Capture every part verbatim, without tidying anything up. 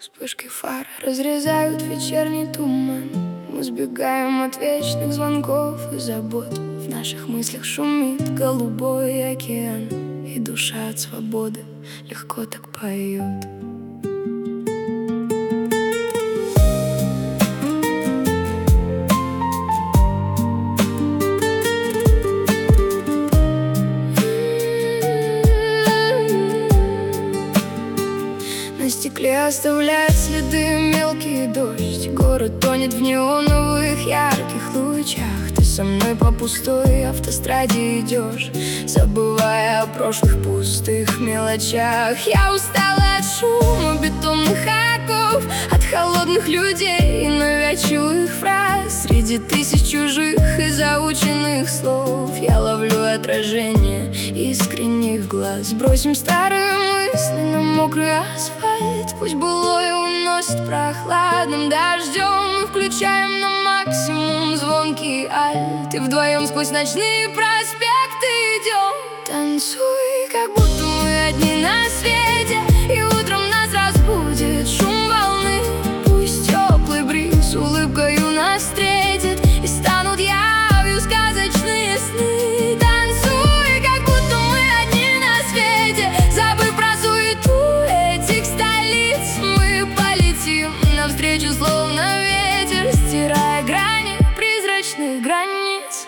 Вспышки фар разрезают вечерний туман. Мы сбегаем от вечных звонков и забот. В наших мыслях шумит голубой океан, и душа от свободы легко так поет. На стекле оставляет следы мелкий дождь. Город тонет в неоновых ярких лучах. Ты со мной по пустой автостраде идешь, забывая о прошлых пустых мелочах. Я устала от шума бетонных оков, от холодных людей и навязчивых фраз. Среди тысяч чужих и заученных слов я ловлю отражение искренних глаз. Бросим старые мысли на мокрый асфальт, пусть былое уносит прохладным дождем. Мы включаем на максимум звонкий альт, и вдвоем сквозь ночные проспекты идем. Танцуй, как будто мы одни на свете, и утром нас разбудит шум волны. Пусть теплый бриз улыбкою нас встретит, и станут явью сказочные сны. Танцуй, как будто мы одни на свете, забыв про суету этих столиц. Мы полетим навстречу, словно ветер, стирая грани призрачных границ.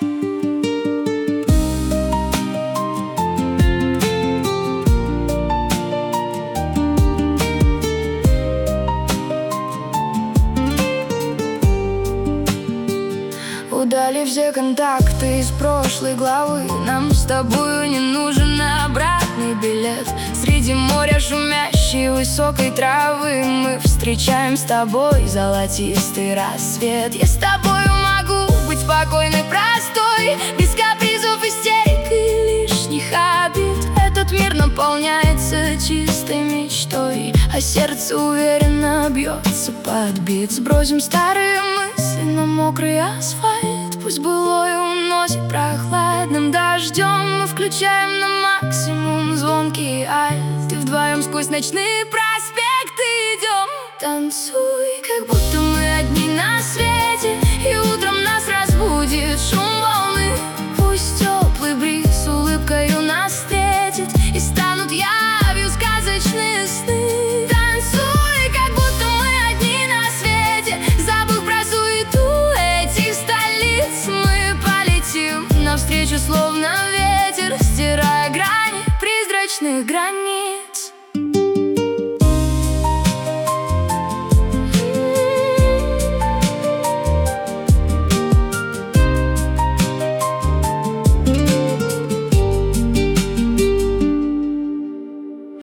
Удали все контакты из прошлой главы. Нам с тобою не нужен обратный билет. Среди моря шумящей высокой травы мы встречаем с тобой золотистый рассвет. Я с тобою могу быть спокойной, простой, без капризов, истерик и лишних обид. Этот мир наполняется чистой мечтой, а сердце уверенно бьется под бит. Сбросим старые мысли на мокрый асфальт, пусть былое уносит прохладным дождем. Мы включаем на максимум звонкий альт, и вдвоем сквозь ночные проспекты идем. Танцуй, как будто мы одни на свете, и утром нас разбудит шум волны. Пусть теплый бриз улыбкою нас встретит, и станут явью сказочные сны. Танцуй, как будто мы одни на свете, забыв про суету этих столиц. Мы полетим навстречу, словно ветер, стирая грани призрачных границ.